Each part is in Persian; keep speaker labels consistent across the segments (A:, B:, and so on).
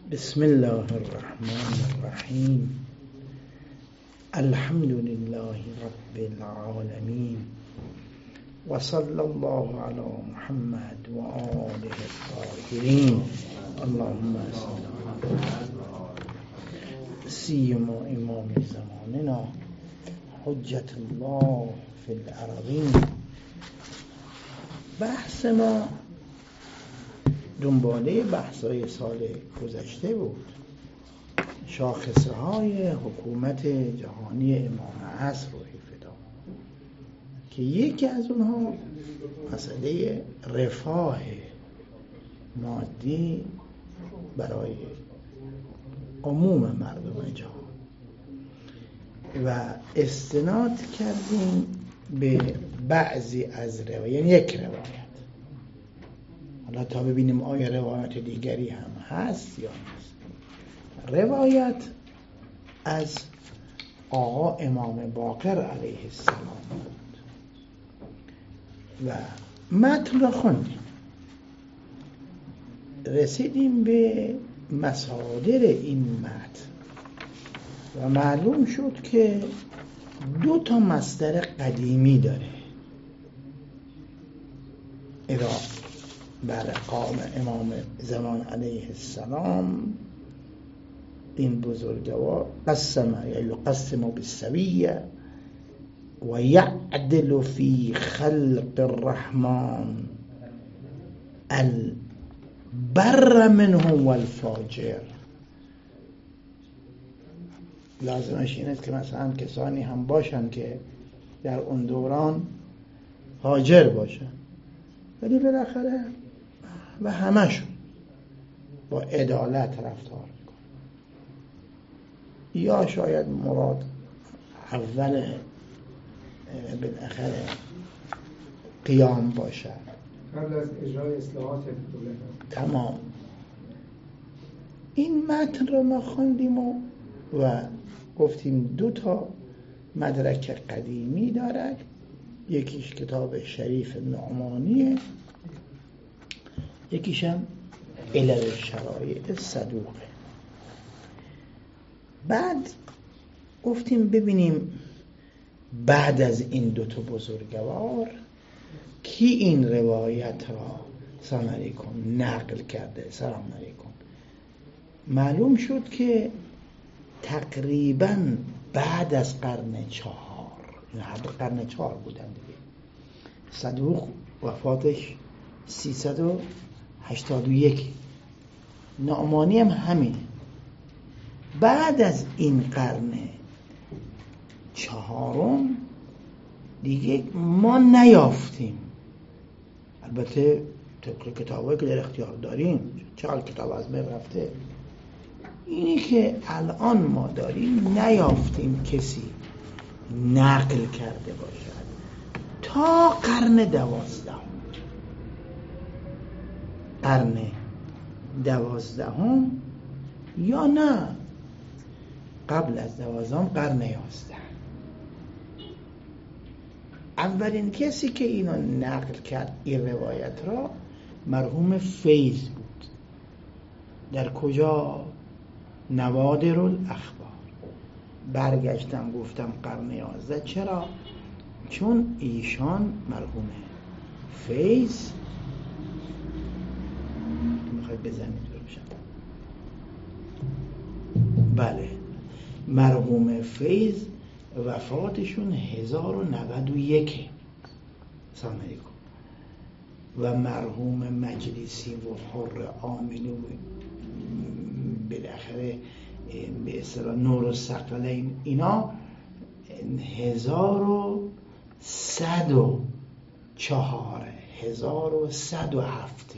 A: بسم الله الرحمن الرحیم. الحمد لله رب العالمین و صلی الله علی محمد و آله الطاهرین. اللهم صل علی سیما امام زماننا حجت الله فی الارضین. بحث ما دنباله بحث‌های سال گذشته بود، شاخصه های حکومت جهانی امام عصر و فدا، که یکی از اونها مسئله رفاه مادی برای عموم مردم جهان و استناد کردیم به بعضی از روایات، یعنی یک روایت. حالا تا ببینیم آیا روایت دیگری هم هست یا نیست. روایت از آقا امام باقر علیه السلام بود و متن را خوندیم، رسیدیم به مصادر این متن و معلوم شد که 2 مصدر قدیمی داره. اذا بر قام امام زمان علیه السلام، این بزرگوار قسم یقسم بالسویه و یعدل فی خلق الرحمن البر منهم والفاجر. لازمش این است که مثلا کسانی هم باشن که در اون دوران فاجر باشن، ولی بالاخره و همشون با عدالت رفتار میکنن. یا شاید مراد اول بالاخره قیام باشد
B: قبل از اجرای اصلاحات دولت.
A: تمام. این متن رو ما خوندیم و گفتیم 2 مدرک قدیمی دارد. یکیش کتاب شریف نعمانیه، یکیش هم علل شرایع صدوقه. بعد گفتیم ببینیم بعد از این 2 بزرگوار کی این روایت را سلام علیکم نقل کرده. سلام علیکم. معلوم شد که تقریباً بعد از قرن 4، این هر دو قرن 4 بودن دیگه. صدوق وفاتش 381، نعمانی هم همینه. بعد از این قرن 4 دیگه ما نیافتیم. البته طبق کتابایی که در اختیار داریم، چقدر کتاب از بین رفته، اینی که الان ما داریم نیافتیم کسی نقل کرده باشد تا قرن 12. قرن 12 یا نه قبل از 12 قرن 11. اولین کسی که اینو نقل کرد این روایت را مرحوم فیض بود. در کجا؟ نوادر الاخبار. برگشتم گفتم قرن 11. چرا؟ چون ایشان مرحوم فیض، میخوای بزنید بروشم، بله، مرحوم فیض وفاتشون 1091. سلام علیکم. و مرحوم مجلسی و حر عاملی و بالاخره به اصطلاح نور الثقلین، اینا 1104 1107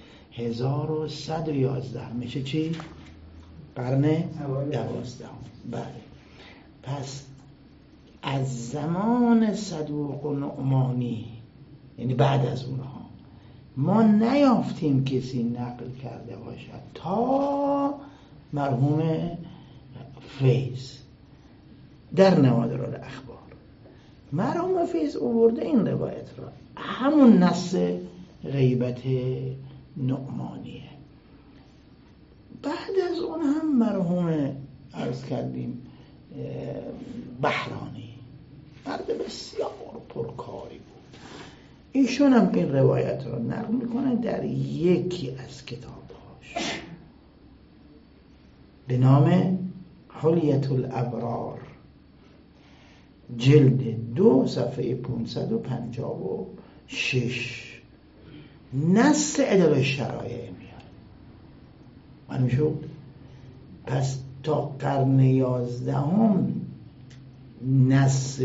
A: 1111 میشه چی؟ قرن 12. بله. پس از زمان صدوق و نعمانی، یعنی بعد از اونها، ما نیافتیم کسی نقل کرده باشد تا مرحوم فیض در نوادر الاخبار. مرحوم فیض آورده این روایت را، همون نص غیبت نعمانیه. بعد بعد از اون هم مرحوم عرض کردیم بحرانی مرد بسیار پرکاری بود. ایشون هم این روایت رو نقل میکنه در یکی از کتابهاش به نام حلیة الابرار جلد 2 صفحه 556 نص علل الشرایع میاد. معلوم شد پس تا قرن 11 نص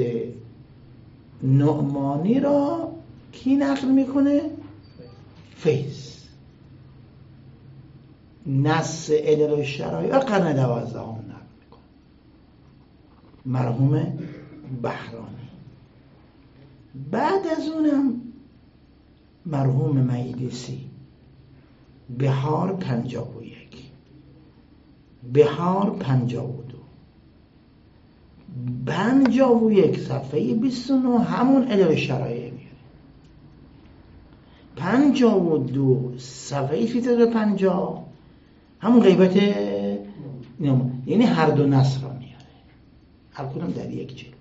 A: نعمانی را کی نقل میکنه؟ فیض. نص علل الشرایع قرن 12 نقل میکنه مرحوم بحرانی. بعد از اونم مرحوم مجلسی بهار 51، بهار 52، 51 صفحه 29 همون علل الشرایع میاره، 52 صفحه 350 همون غیبت یعنی هر دو نص را میاره، هر کدوم در یک جلد.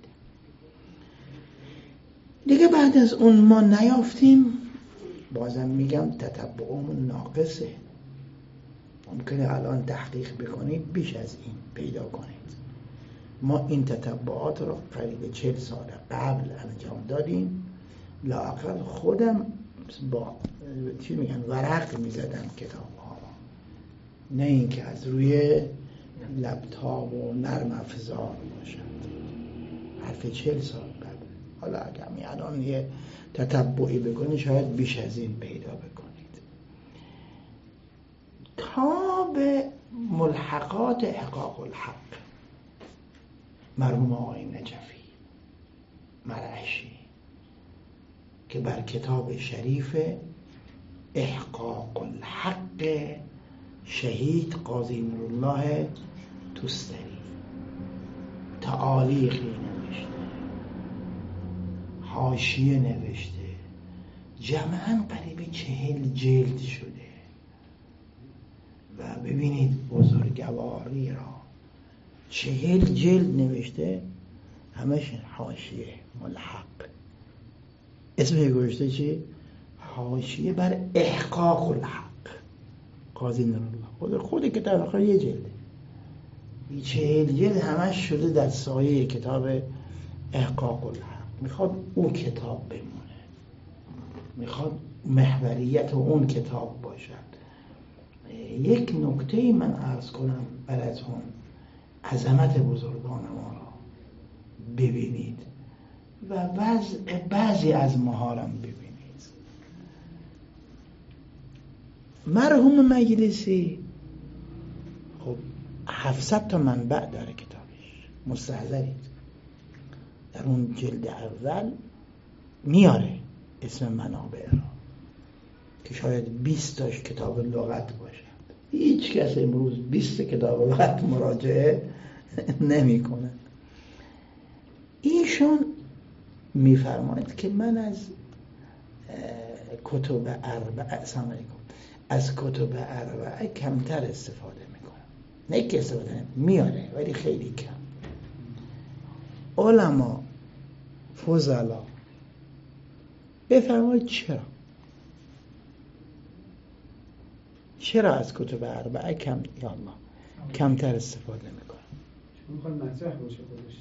A: دیگه بعد از اون ما نیافتیم. بازم میگم تتبعمون ناقصه، ممکنه الان تحقیق بکنید بیش از این پیدا کنید. ما این تتبعات رو قریب 40 سال قبل انجام دادیم. لااقل خودم با چی میگن ورق میزدم کتاب ها رو، نه اینکه از روی لپتاپ و نرم افزار باشد. حرف 40 سال قبل. حالا اگر می الان یه تتبعی بکنید شاید بیش از این پیدا بکنید. تا به ملحقات احقاق الحق مرحوم آقای نجفی مرعشی که بر کتاب شریف احقاق الحق شهید قاضی نورالله توستری تعالیقی نوشته، حاشیه نوشته، جمعاً قریب 40 جلد شده. و ببینید بزرگواری را 40 جلد نوشته، همش حاشیه ملحق. اسم گذاشته چی؟ حاشیه بر احقاق الحق قاضی نورالله. خود کتاب آخر یه جلده، 40 جلد همش شده در سایه کتاب احقاق الحق. میخواد اون کتاب بمونه، میخواد محوریت اون کتاب باشد. یک نکته من عرض کنم براتون، عظمت بزرگان ما را ببینید و وضع بعضی از ماها ببینید. مرحوم مجلسی خب 700 تا منبع داره کتابش، مستحضرید. در اون جلد اول میاره اسم منابع را که شاید 20 تاش کتاب لغت باشد. هیچ کس امروز 20 کتاب لغت مراجعه نمی کنه. ایشون میفرماید که من از کتب اربعه از کتب اربعه کمتر استفاده میکنم. نه که استفاده میاره ولی خیلی کم. علما فضلا بفرمایید چرا از کتب اربعه کمتر استفاده میکنم؟
B: چون میخواد مطرح باشه خودش.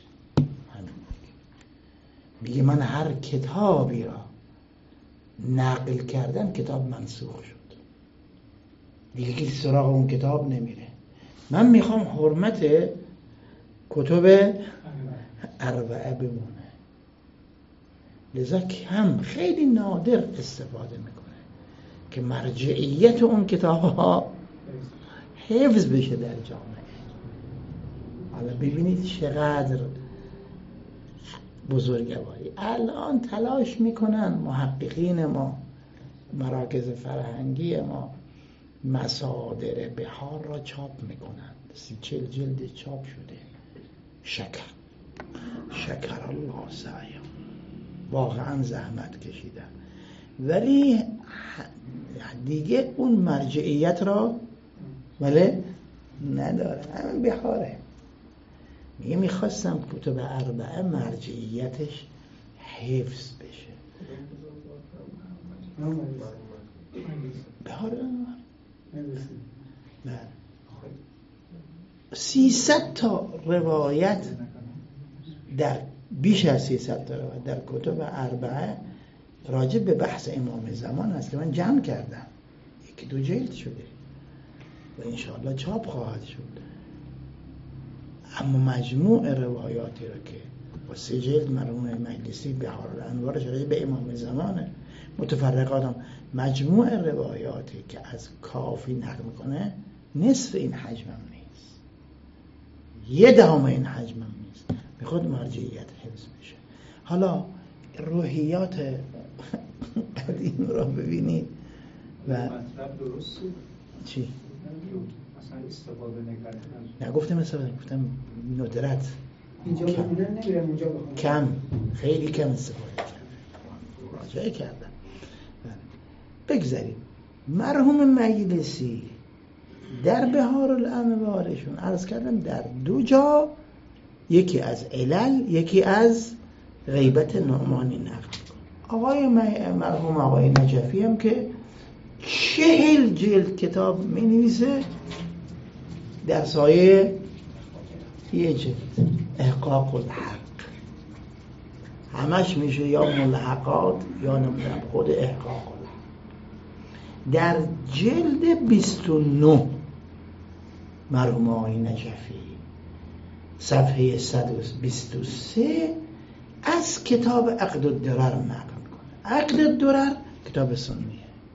A: میگه من هر کتابی را نقل کردم کتاب منسوخ شد، دیگه کسی سراغ اون کتاب نمیره. من میخوام حرمت کتب اربعه بمونه، لذا کم خیلی نادر استفاده میکنه که مرجعیت اون کتاب ها حفظ بشه در جامعه. حالا ببینید چقدر بزرگواری. الان تلاش میکنن محققین ما، مراکز فرهنگی ما مصادر بهار را چاپ میکنن. 40 جلد چاپ شده. شکر الله سعیهم، واقعا زحمت کشیدن، ولی دیگه اون مرجعیت را نداره، همین بهاره. میگه میخواستم کتب اربعه مرجعیتش حفظ بشه. بهاره بله 300 تا روایت در بیش از 300 تا روایت در کتب اربعه راجع به بحث امام زمان هست که من جمع کردم، 1-2 جلد شده و انشاءالله چاپ خواهد شد. اما مجموع روایاتی رو که با 3 جلد مرحوم مجلسی بهارالانوارش راجع به امام زمان متفرقات هم، مجموع روایاتی که از کافی نقل میکنه نصف این حجمم نیست، 1/10 این حجمم نیست. میخواد مرجعیت حفظ بشه. حالا روحیات قدیم رو ببینید و
B: مطلب درسته
A: چی؟
B: مثلا استفاده نکردن.
A: نگفتم استفاده، گفتم ندرت
B: اینجا ببینن نمیرم اونجا بخونم.
A: کم، خیلی کم استفاده کردن، راجعه کردن. بگذاریم مرحوم مجلسی در بهارالانوارشون عرض کردم در 2 جا، یکی از علل یکی از غیبت نعمانی نقل آقای مرحوم آقای نجفی هم که 40 جلد کتاب می نویسه در سایه 1 جلد، احقاق الحق، همش میشه یا ملحقات یا نمیدونم خود احقاق الحق. در جلد 29 مرحوم آقای نجفی صفحه 123 از کتاب عقد الدرر نقل کنه. عقد الدرر کتاب سنیه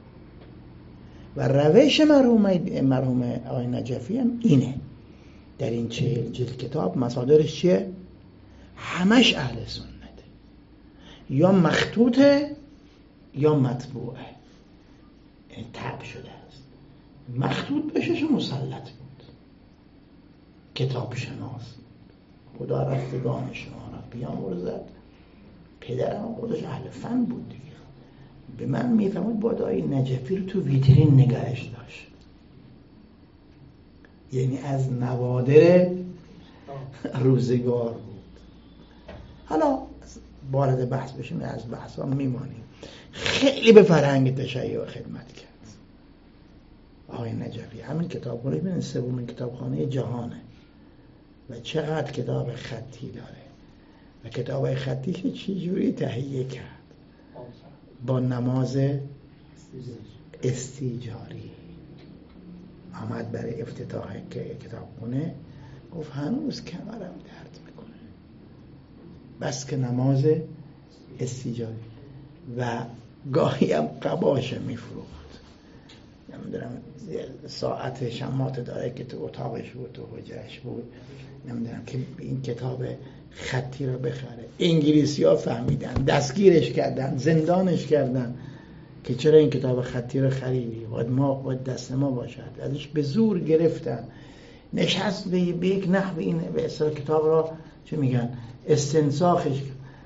A: و روش مرحوم آقای نجفی هم اینه. در این 40 جلد کتاب مصادرش چیه؟ همش اهل سنته، یا مخطوطه یا مطبوعه، این طبع شده است. مخطوط بشه مسلط بود، کتاب شناس، خدا رفتگان شما را بیامرزد. پدرم خودش اهل فن بود دیگه، به من میفهمد باید آقای نجفی رو تو ویترین نگهش داشت، یعنی از نوادر روزگار بود. حالا وارد بحث بشیم، از بحث ها میمانیم. خیلی به فرهنگ تشیع خدمت کرد آقای نجفی. همین کتابخانه ببینید 3مین کتابخانه جهانه و چقدر کتاب خطی داره و کتاب خطیش چی جوری تهیه کرد با نماز استیجاری. آمد برای افتتاح کتابخانه گفت هنوز کمرم درد میکنه، بس که نماز استیجاری. و گاهی هم قباشه میفروخت، نمیدونم ساعت شمات داره که تو اتاقش بود، تو حجرش بود، نمیدونم که این کتاب خطی رو بخره. انگلیسی ها فهمیدن، دستگیرش کردن، زندانش کردن که چرا این کتاب خطی رو خریدی، باید دست ما باشد. ازش به زور گرفتن، نشست به یک نحو این به اصطلاح کتاب را چه میگن استنساخش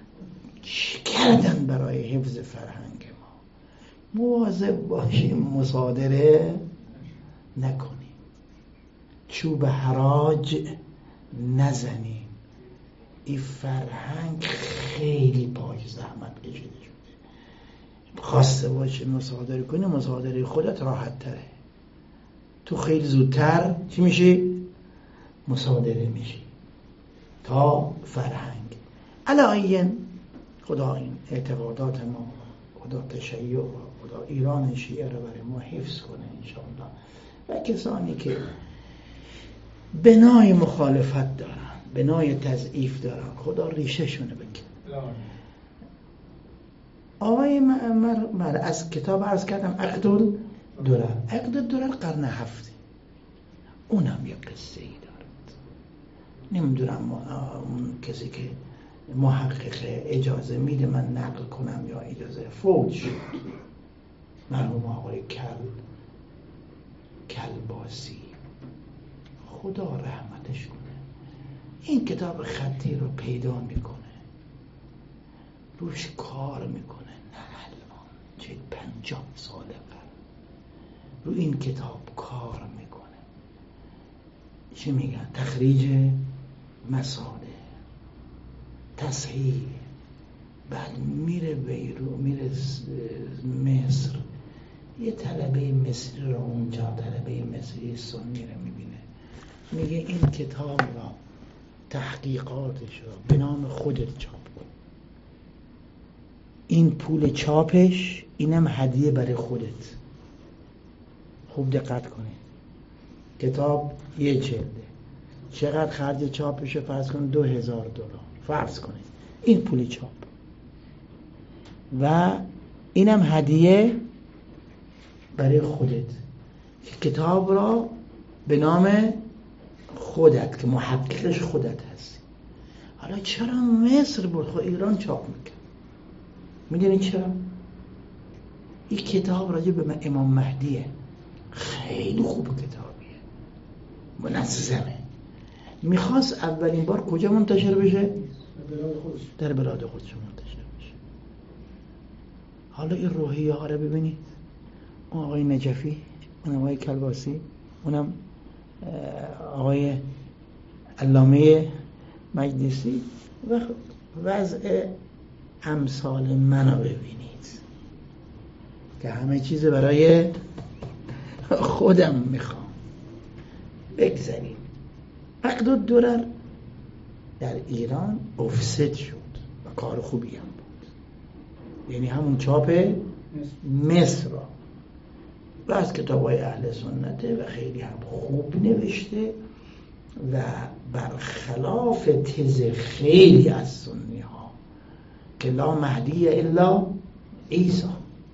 A: کردن برای حفظ فرهنگ ما. مواظب باشیم مصادره نکنیم، چوب حراج نزنیم. این فرهنگ خیلی پاک زحمت کشیده شده، خواسته باشه مصادره کنی، مصادره خودت راحت تره، تو خیلی زودتر چی میشی؟ مصادره میشی تا فرهنگ. علایین خدا این اعتقادات ما، خدا تشیع و خدا ایران شیعه رو برای ما حفظ کنه انشاءالله. و کسانی که بنای مخالفت دارن، بنای تضعیف دارن، خدا ریشه شونه بکنه. آقای من از کتاب عرض کردم عقد الدرر. عقد الدرر قرن 7، اونم یک قصه ای دارد. نمیدونم اون کسی که محقق اجازه میده من نقل کنم یا اجازه، فوت شد مرحوم آقای کلباسی، خدا رحمتش کنه. این کتاب خطی رو پیدا میکنه، روش کار میکنه، نه الان چه 50 سال قبل رو این کتاب کار میکنه. چی میگن؟ تخریج مساله، تصحیح. بعد میره بیرو، میره مصر، یه طلبه مصری رو اونجا، طلبه مصری سنی رو میبینه، میگه این کتاب را، تحقیقاتش را به نام خودت چاپ کن، این پول چاپش، اینم هدیه برای خودت. خوب دقت کنید، کتاب یه جلده، چقدر خرج چاپشه؟ فرض کن $2000 فرض کنید، این پول چاپ، و اینم هدیه برای خودت، کتاب را به نام خودت که محققش خودت هستی. حالا چرا مصر بود؟ خب ایران چاپ میکرد. میدونی چرا؟ این کتاب راجع به امام مهدیه، خیلی خوب کتابیه، منظمه. میخواست اولین بار کجا منتشر بشه؟ در بلاد خودش منتشر بشه. حالا این روحیه ها رو ببینید، اون آقای نجفی، اون آقای کلباسی، اونم آقای علامه مجلسی، و وضع امثال منو ببینید که همه چیز برای خودم میخوام. بگذاریم مقدود درر در ایران افسد شد و کار خوبی هم بود، یعنی همون چاپ مصر را، و از کتاب‌های اهل سنته و خیلی هم خوب نوشته و برخلاف تز خیلی از سنی ها که لا مهدی الا عیسی،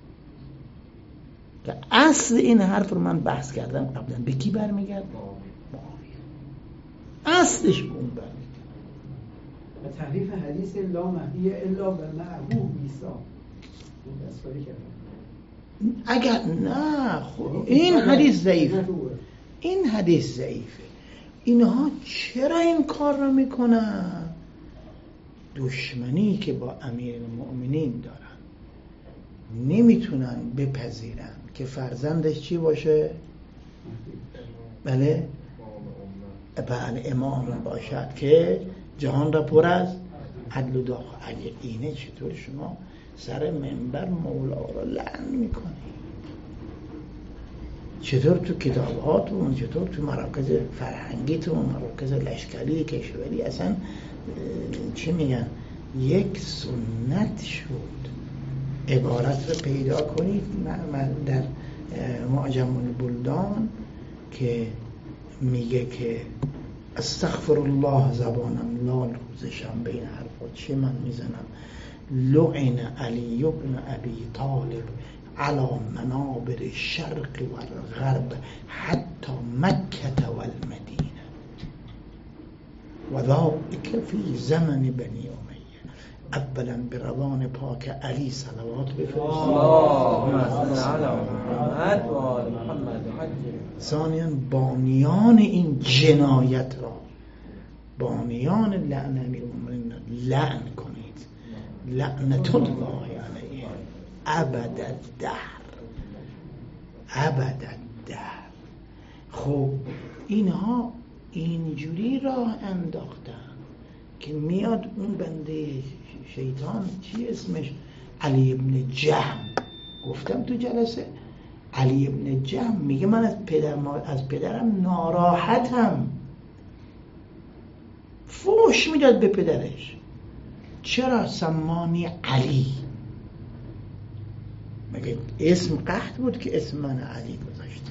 A: که اصل این حرف رو من بحث کردم قبلا، به کی برمیگرد؟ اصلش به اون برمیگرد.
B: و تحریف حدیث لا مهدی الا و معه عیسی اون دستکاری کردن.
A: اگر نه، خب این حدیث ضعیفه، این حدیث ضعیفه. اینها چرا این کار رو میکنن؟ دشمنی که با امیرالمؤمنین دارن، نمیتونن بپذیرن که فرزندش چی باشه؟ بله امام باشد که جهان را پر از عدل و داخل. اگه اینه چطور شما سر منبر مولا را لعن میکنی؟ چطور تو کتاباتون، چطور تو مراکز فرهنگیتون، مراکز لشکری کشوری اصلا چی میگن؟ یک سنت شد. عبارت رو پیدا کنید من در معجم البلدان که میگه که استغفر الله زبانم لال روزشم بین حرفات چه من میزنم، لعن علی ابن ابی طالب علی منابر الشرق والغرب حتی مکه والمدینه و ذلک فی زمن بنی امیه. اولا به روان پاک علی صلوات بفرستید، ثانیاً بانیان این جنایت را، بانیان لعن امیرالمؤمنین لعن کنید، لعنت الله علیه ابد الدهر، ابد الدهر. خب اینها اینجوری راه انداختن که میاد اون بنده شیطان، چی اسمش؟ علی ابن جهم، گفتم تو جلسه، علی ابن جهم میگه من از پدرم ناراحتم، فوش میداد به پدرش. چرا؟ سمانی علی، مگه اسم قحط بود که اسم من علی گذاشته؟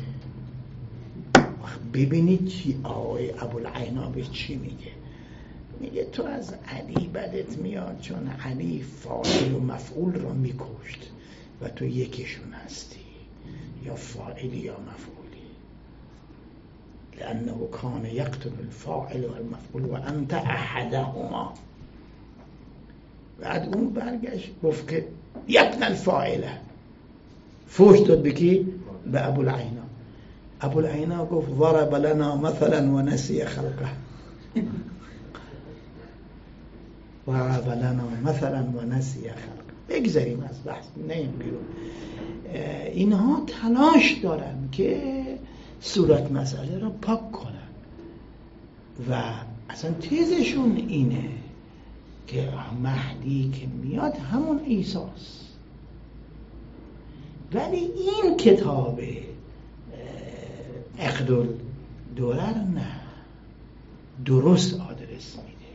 A: ببینید چی آقای ابوالعینا بهش چی میگه. میگه تو از علی بدت میاد چون علی فاعل و مفعول را میکشت و تو یکیشون هستی، یا فاعلی یا مفعولی، لانه کان یقتل الفاعل و المفعول و انت احدهما. بعد اون برگشت گفت که یبن الفاعله، فوش داد بکی؟ به ابوالعینا. ابوالعینا گفت ضرب لنا مثلا و نسی خلقه، ضرب لنا مثلا و نسی خلقه. بگذاریم از بحث، نیم بیرون. اینها تلاش دارن که صورت مسئله را پاک کنن. و اصلا تیزشون اینه که مهدی که میاد همون عیساست. ولی این کتاب عقد الدرر نه، درست آدرس میده،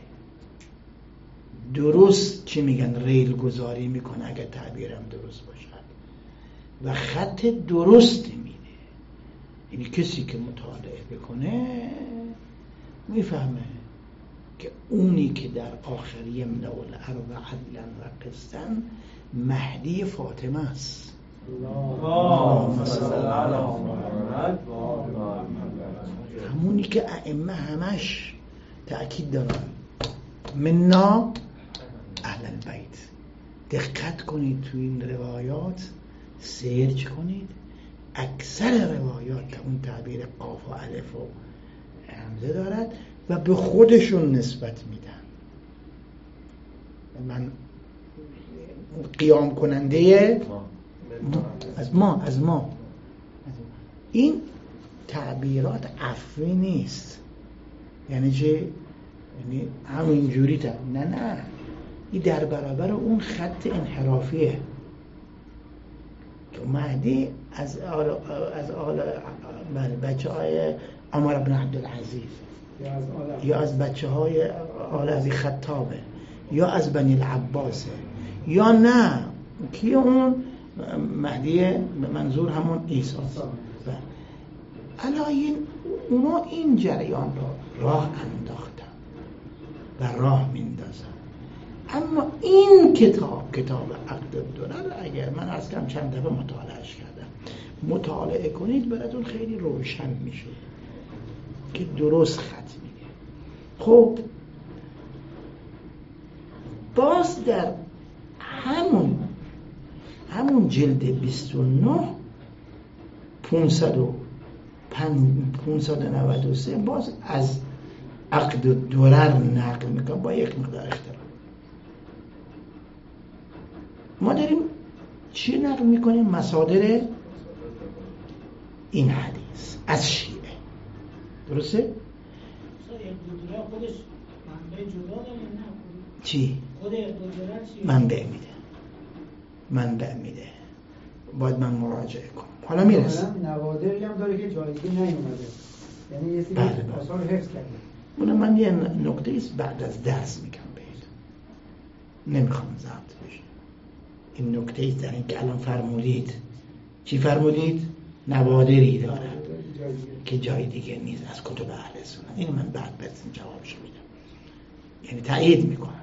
A: درست چی میگن ریل گذاری میکنه اگر تعبیرم درست باشد و خط درست میده. یعنی کسی که مطالعه بکنه میفهمه که اونی که در آخر یملأ الارض عدلا و قسطا مهدی فاطمه است.
C: اللهم صل علی محمد.
A: همونی که ائمه همش تأکید دارن منا اهل البیت. دقت کنید تو این روایات، سرچ کنید، اکثر روایات که اون تعبیر قاف و الف و همزه دارد و به خودشون نسبت میدن. من قیام کننده از ما این تعبیرات عفوی نیست. یعنی چه؟ یعنی همینجوری نه این در برابر اون خط انحرافیه که مهدی از بچه های عمر بن عبدالعزیز یا از بچه های آل عزیز خطابه یا از بنی العباسه یا نه کی اون مهدی منظور همون عیسی. علاین اونا این جریان را راه انداختن و راه میندازن. اما این کتاب عقد الدرر اگر من اصلا چند دفعه مطالعهش کردم، مطالعه کنید براتون خیلی روشن میشه که درست خط میده. خب باز در همون جلد 29 593 باز از عقد الدرر نقل میکنم با یک مقدار اختلاف. ما داریم چی نقل میکنیم؟ مصادر این حدیث از شیعه. درسته؟
D: خودش منبع جدا داره نه؟
A: چی؟
D: خود اقدادرر چی؟
A: منبع میده. باید من مراجعه کنم. حالا میرسه.
B: نوادری هم داره که جایگی نیومده. یعنی یه سری آثار حفظ کرده.
A: اونم من یه نکته ایست بعد از درس میگم بهت. نمیخوام ضبط بشه. این نکته ایست در این که الان فرمودید. چی فرمودید؟ نوادری داره که جای دیگه نیست از کتب اهل سنت. این من بعد بهتون جوابشو میدم. یعنی تایید میکنم.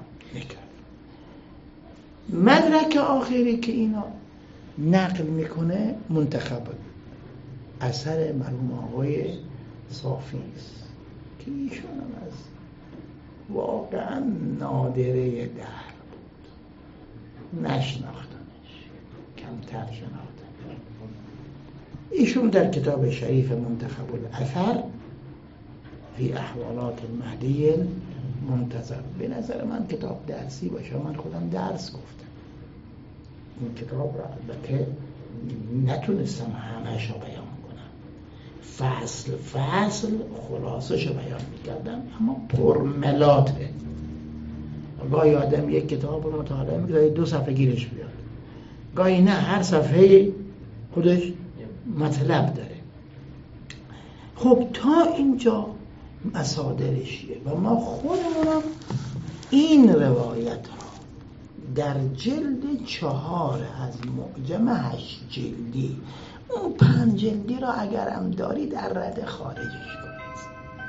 A: مدرک آخری که اینا نقل میکنه منتخب اثر مرحوم آقای صافی است که ایشون هم از واقعا نادره دهر بود، نشناختنش، کمتر شناختن. ایشون در کتاب شریف منتخب الاثر فی احوالات المهدی منتظر، به نظر من کتاب درسی باشه. من خودم درس گفتم این کتاب را، البته نتونستم همه‌اش رو بیان کنم، فصل خلاصش رو بیان میکردم، اما پرملاته. گاهی آدم یک کتاب رو مطالعه میکنه 2 صفحه گیرش بیاد، گاهی نه هر صفحه خودش مطلب داره. خب تا اینجا مصادرشیه و ما خودمونم این روایت ها در جلد 4 از معجم 8 جلدی، اون 5 جلدی را اگرم دارید از رده خارجش کنید،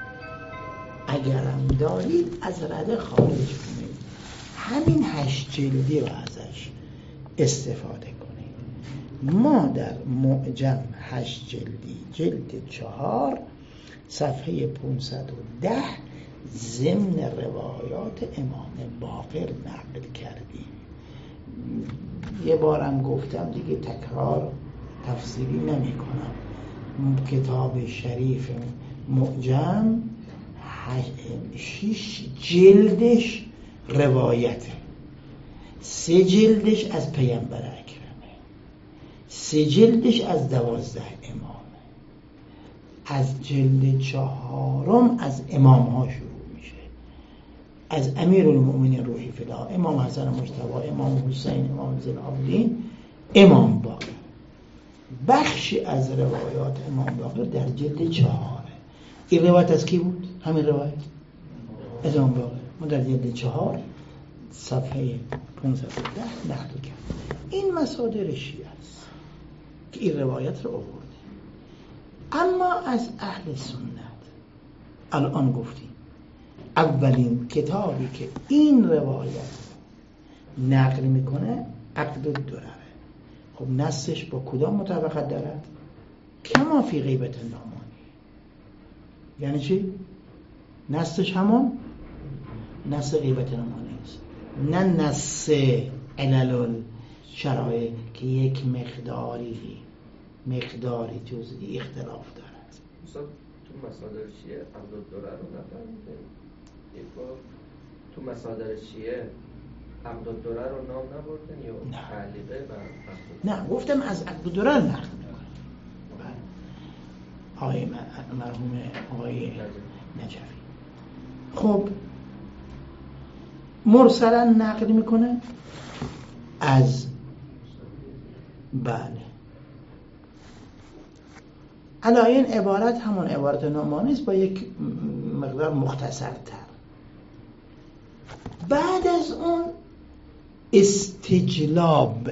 A: اگرم دارید از رده خارج کنید، همین 8 جلدی را ازش استفاده کنید. ما در معجم 8 جلدی جلد 4 صفحه 510 ضمن روایات امام باقر نقل کردیم. یه بارم گفتم دیگه، تکرار تفصیلی نمی کنم. کتاب شریف معجم 6 جلدش روایته، 3 جلدش از پیامبر اکرمه، 3 جلدش از 12 امامه. از جلد 4 از امام ها شروع میشه، از امیرالمؤمنین روحی فدا، امام حسن مجتبی، امام حسین، امام زین العابدین، امام باقر. بخشی از روایات امام باقر در جلد 4. این روایت از کی بود؟ همین روایت از امام باقر. ما در جلد 4 صفحه 510 نقل کرد. این مصادر شیعه است که این روایت رو آورده. اما از اهل سنت الان گفتیم اولین کتابی که این روایت نقل میکنه عقد الدرره. خب نصش با کدام مطابقت دارد؟ کما فی غیبت النعمانی. یعنی چی؟ نصش همون نص غیبت النعمانی است، نه نص علل شرایع که یک مقداری جزئی اختلاف دارد.
C: مثلا تو مصادر شیعه عقد الدرره رو نفهمیدیم. یک بار تو مصادر شیعه عقد الدرره رو نام نبردن یا تعلیقه و
A: نه، گفتم از عقد الدرره نقل میکنم. آقای مرحوم آقای نجفی. خب مرسلا نقل میکنه از بله علایین عبارت همون عبارت نعمانی است با یک مقدار مختصرتر. بعد از اون استجلاب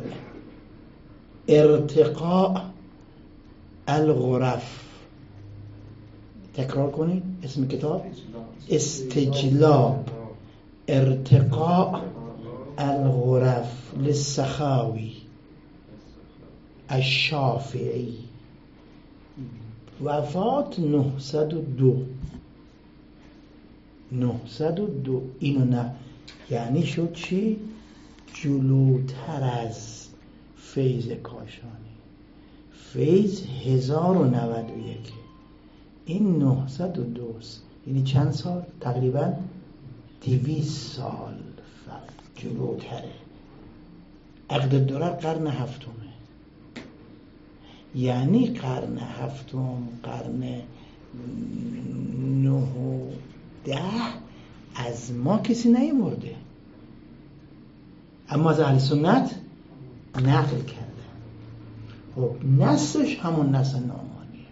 A: ارتقاء الغرف. تکرار کنید اسم کتاب استجلاب ارتقاء الغرف للسخاوی الشافعی، وفات 902. اینو نه یعنی شد چی؟ جلوتر از فیض کاشانی. فیض 1091، این 902 یعنی چند سال؟ تقریبا 200 سال جلوتره. عقد الدرر قرن 7، یعنی قرن 7، قرن 9 و 10 از ما کسی نیورده، اما از اهل سنت نقل کرده. خب نصش همون نص نعمانیه.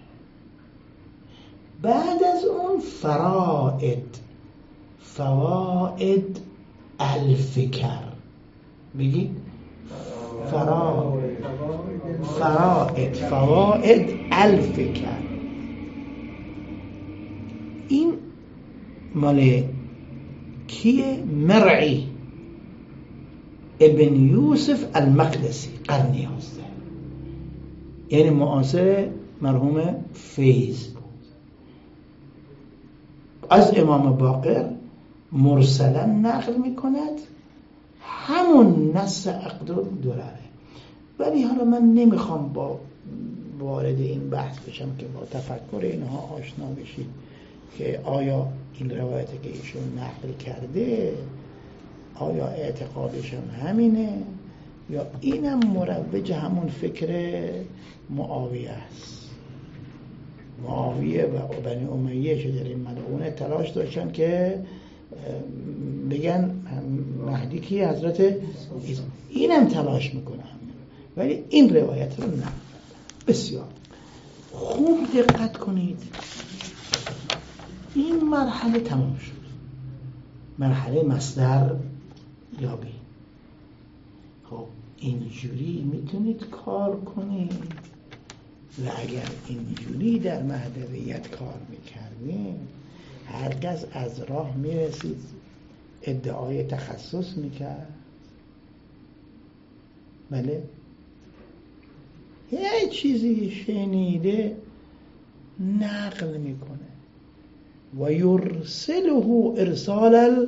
A: بعد از اون فوائد الفکر. بگید فوائد الفکر. این مال کیه؟ مرعی ابن یوسف المقدسی، قرن 11، یعنی معاصر مرحوم فیض. از امام باقر مرسلا نقل میکند همون نص عقد الدرره. ولی حالا من نمیخوام با وارد این بحث بشم که با تفکر اینها آشنا بشید که آیا این روایتی که ایشون نقل کرده آیا اعتقادشون همینه یا اینم مروج همون فکر معاویه است. معاویه و بنی امیه شجره ملعونه تلاش داشتن که بگن مهدی کی؟ حضرت عیسی. اینم تلاش میکنه، ولی این روایت رو نه. بسیار خوب دقت کنید. این مرحله تمام شد، مرحله مصدر یابی. خب اینجوری میتونید کار کنید و اگر اینجوری در مهدویت کار میکردیم هرگز از راه میرسید ادعای تخصص میکرد. بله یه چیزی شنیده نقل میکنه و یرسله ارسال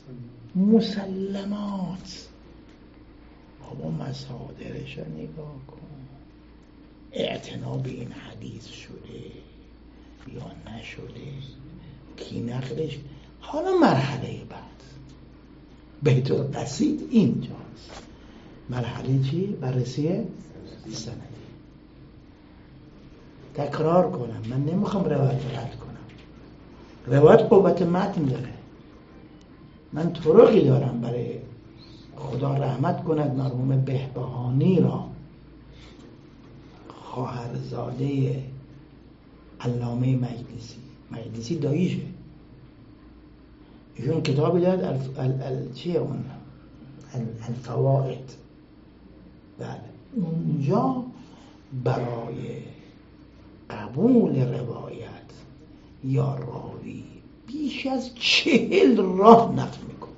A: المسلمات. بابا مصادرش نگاه کن، اعتنا به این حدیث شده یا نشده، کی نقلش. حالا مرحله بعد بیت القصید اینجاست. مرحله چی؟ بررسی سندی. تکرار کنم، من نمیخوام روایت رد کنم. روایت قوت متن داره. من طرقی دارم برای خدا رحمت کند مرحوم بهبهانی را، خواهرزاده علامه مجلسی داییشه. ایشون کتابی داد چیه اون الفوائد. بله اونجا برای قبول روایت یا راوی بیش از 40 راه نقل میکنه،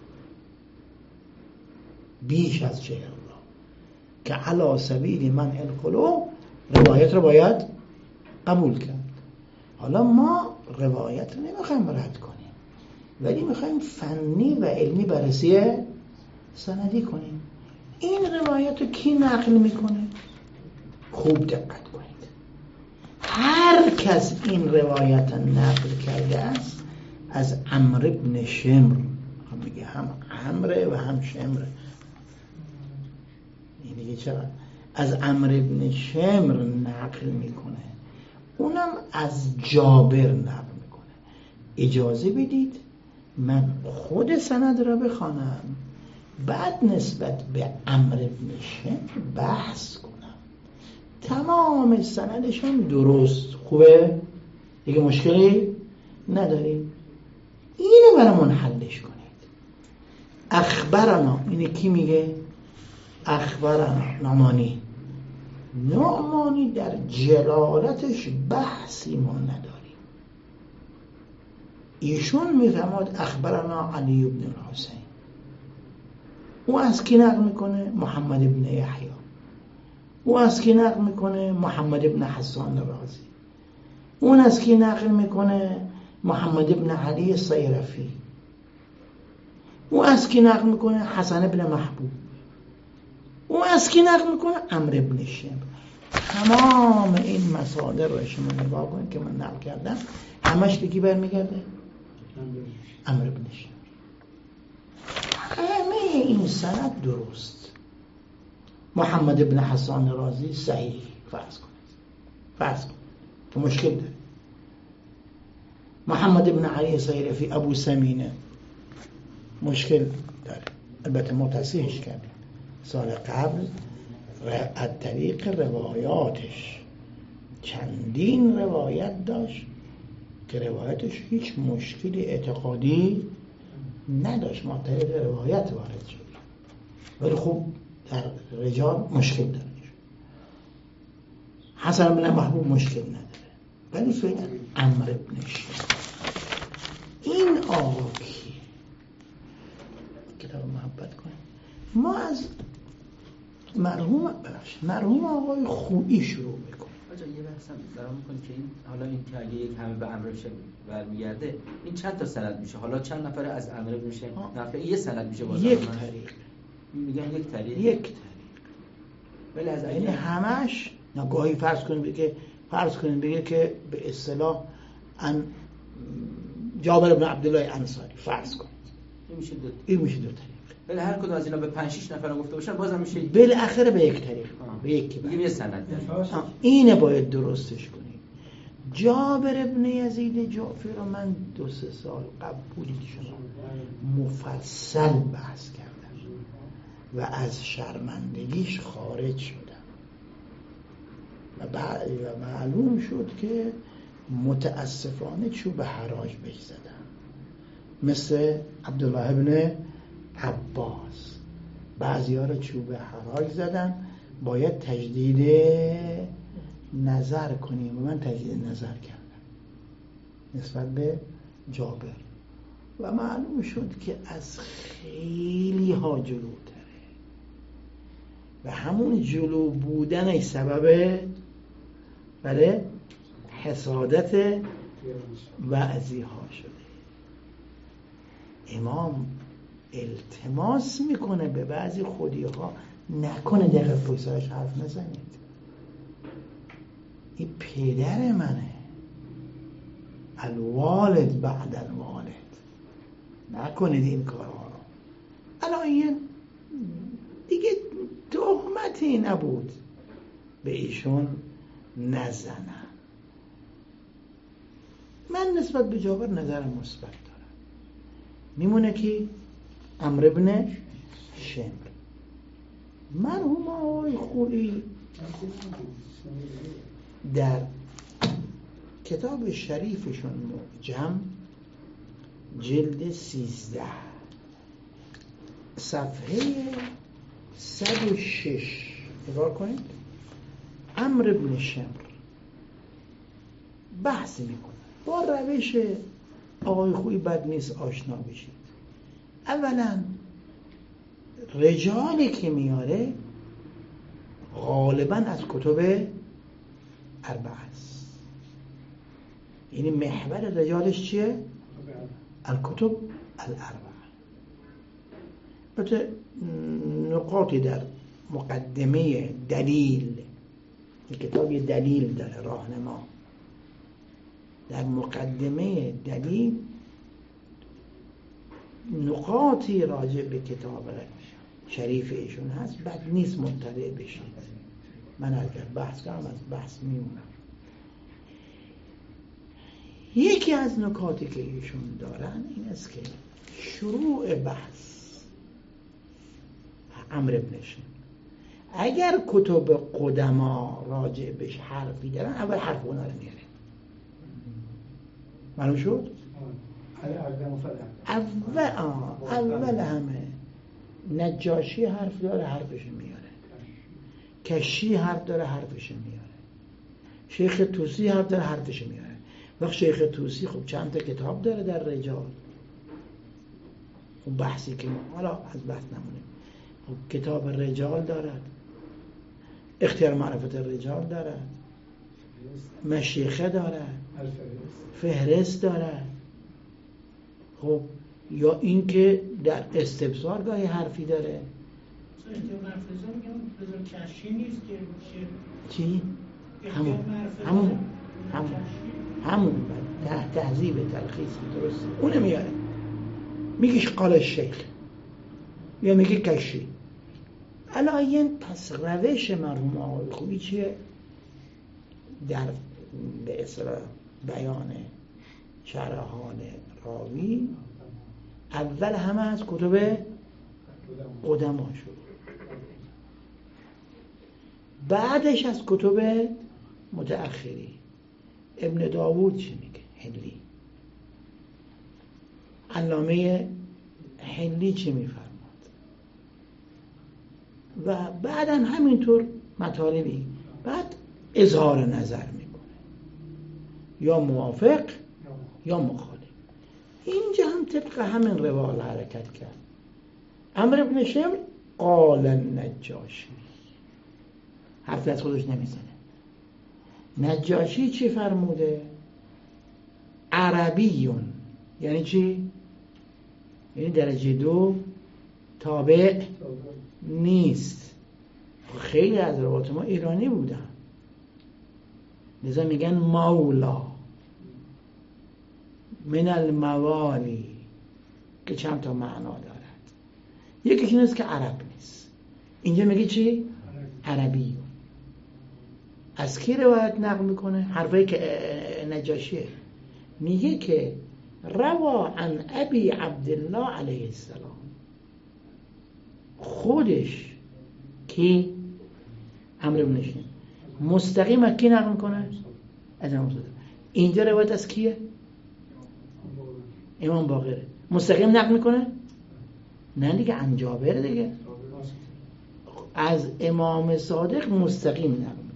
A: بیش از 40 راه که علی سبیل من الخلو روایت رو باید قبول کرد. حالا ما روایت رو نمیخوایم رد کنیم، ولی میخوایم فنی و علمی بررسی سندی کنیم. این روایت رو کی نقل میکنه؟ خوب دقت کنید. هر کس این روایت نقل کرده است از عمرو بن شمر، میگه هم عمرو و هم شمر، این دیگه چرا؟ از عمرو بن شمر نقل میکنه، اونم از جابر نقل میکنه. اجازه بدید من خود سند را بخوانم، بعد نسبت به عمرو بن شمر بحث کنم. تمام سندشون درست خوبه دیگه، مشکلی نداریم. اینو برامون حلش کنید. اخبرنا، اینه کی میگه؟ اخبرنا نعمانی در جلالتش بحثی ما نداریم. ایشون میفرماد اخبرنا علی بن الحسین. او از کی نقل میکنه؟ محمد بن یحیی. او از کی نقل میکنه؟ محمد بن حسان رازی. اون از کی نقل میکنه؟ محمد بن علی صیرفی. او از کی نقل میکنه؟ حسن بن محبوب. او از کی نقل میکنه؟ عمرو بن شمر. تمام این مصادر رو شما نگاه کنید که من نقل کردم، همش به کی برمیگرده؟ عمرو بن شمر. همه این سند درست. محمد بن حسان رازی صحیح فرض کنید تو مشکل داره. محمد بن علی صیرفی ابو سمینه مشکل داره، البته ما تصحیحش کردیم سال قبل. از طریق روایاتش چندین روایت داشت که روایتش هیچ مشکلی اعتقادی نداشت، ما طریق روایت وارد شد، ولی خب در رجال مشکل داره. حسن بن محبوب مشکل نداره، ولی فعلا عمرو بن شمر. این آقا کیه؟ کتاب محبت کنیم. ما از مرحوم آقای خویی شروع میکنیم.
E: آجا یه بحثم دارم میکنم که این حالا این که اگه یک همه به عمرو بن برمیگرده، این چند تا سند میشه؟ حالا چند نفر از عمرو بن نفر یه سند میشه؟
A: یک طریق
E: میگن یک طریق. ولی از
A: یعنی همش نگاهی فرض کنیم بگه که به اصطلاح جابر بن عبدالله انصاری فرض کنید، این میشه دو طریق.
E: ولی هر کدوم از اینا به 5-6 نفر گفته باشن بازم میشه
A: بالاخره به یک طریق، به یکی
E: یه سند داره.
A: اینه باید درستش کنیم. جابر بن یزید جعفی رو من 2-3 سال قبل بودید شما مفصل بحث کردم و از شرمندگیش خارج شدم و معلوم شد که متاسفانه چوب حراج بهش زدم، مثل عبدالله بن عباس. بعضی ها رو چوب حراج زدن، باید تجدید نظر کنیم و من تجدید نظر کردم نسبت به جابر و معلوم شد که از خیلی ها جلوتره و همون جلو بودنش سبب برای حسادت بعضی ها شده. امام التماس میکنه به بعضی خودی ها نکنه دقیقه پویسایش حرف نزنید، این پدر منه، الوالد بعد الوالد، نکنید این کارها رو. الان این دیگه تهمتی نبود به ایشون نزنن، من نسبت به جابر نظر مثبت دارم. میمونه که عمرو بن شمر. مرحوم آقای خویی در کتاب شریفشون معجم جلد 13 صفحه 106 نگاه کنید. عمرو بن شمر بحث میکنه. با روش آقای خویی بد نیست آشنا بشید. اولا رجالی که میاره غالبا از کتب اربعه است. یعنی محور رجالش چیه؟ الکتب الاربعه. البته نقاطی در مقدمه دلیل، این کتاب یه دلیل داره، راهنما، در مقدمه دلیل نقاطی راجع به کتاب شریف ایشون هست. بد نیست مطلع بشید. من اگر بحث کنم از بحث میمونم. یکی از نکاتی که ایشون دارن این است که شروع بحث عمرو بن شمر، اگر کتب قدما راجع بهش حرفی دارن اول حرف اونا رو میاره. معلوم شد؟ اول همه نجاشی حرف داره حرفش میاره، کشی حرف داره حرفش میاره، شیخ طوسی حرف داره حرفش میاره. وقت شیخ طوسی خب چند تا کتاب داره در رجال، خب بحثی که حالا از بحث نمونیم. خب کتاب رجال دارد، اختیار معرفت رجال دارد، مشیخه دارد، فهرست دارد. خب یا این که در استبصار گاهی حرفی داره. چی؟ همون تهذیب تلخیص درست اونه میاره. میگیش قال الشیخ یا میگه کشی. علایین پس روش مرحوم آقای خویی چیه؟ در به اصطلاح بیان شرح حال راوی اول همه از کتب قدما شد، بعدش از کتب متأخری. ابن داوود چی میگه؟ حلی. علامه حلی چی میفرماد؟ و بعد هم همینطور مطالبی. بعد اظهار نظر میکنه، یا موافق یا مخالف. اینجا هم طبق همین روال حرکت کرد. عمرو بن شمر قال النجاشی، حرف از خودش نمیزنه. نجاشی چی فرموده؟ عربیون یعنی چی؟ یعنی درجه 2 تابع نیست. خیلی از روات ما ایرانی بودن، لذا میگن مولا من الموالی که چند تا معنا دارد. یکیش این است که عرب نیست. اینجا میگه چی؟ عربی. از کی روایت نقل میکنه؟ حرفایی که نجاشیه. میگه که روا عن ابی عبدالله علیه السلام، خودش کی؟ عمرو بن شمر مستقیم از کی نقل میکنه؟ از امام صادق. اینجا روایت از کیه؟ امام باقره. مستقیم نقل میکنه؟ نه دیگه، عن جابر دیگه. از امام صادق مستقیم نقل میکنه.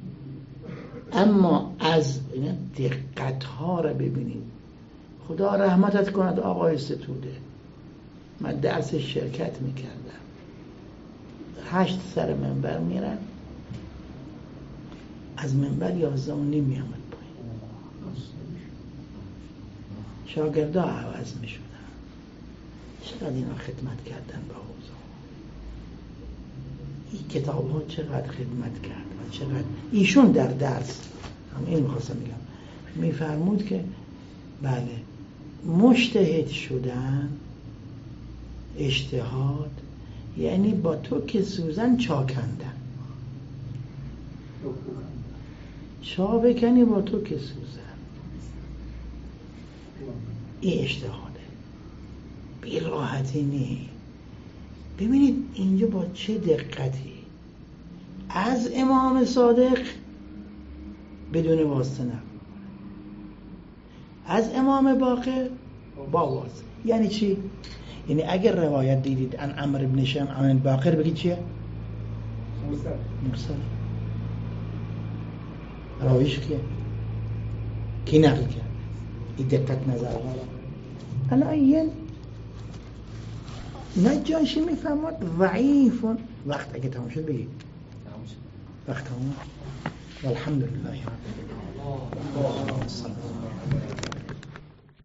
A: اما از دقت ها رو ببینید. خدا رحمتت کند آقای ستوده. من درس شرکت میکردم. 8 سر منبر میرن، از منبر 11 و نیم میامد پایین. شاگردا عوض میشدن. چقدر اینا خدمت کردن به حوزه. این کتاب ها چقدر خدمت کرد و چقدر ایشون در درس هم این میخواستم بگم میفرمود که بله مجتهد شدن، اجتهاد یعنی با تو که سوزن چا کندن. چا بکنی با تو که سوزن. این اجتهاده، بی راحتی نی. ببینید اینجا با چه دقتی از امام صادق بدون واسطه نقل، از امام باقر با واسطه. یعنی چی؟ یعنی اگر روایت دیدید ان عمرو بن شام عن باقر بگید چیه؟ مرسل. راویش کیه؟ کی نقل کرد؟ این دقت نظر الان نجاشی میفهمد ضعیف. وقت اگه تمام شد بگید وقت تمام. والحمد لله رب العالمین.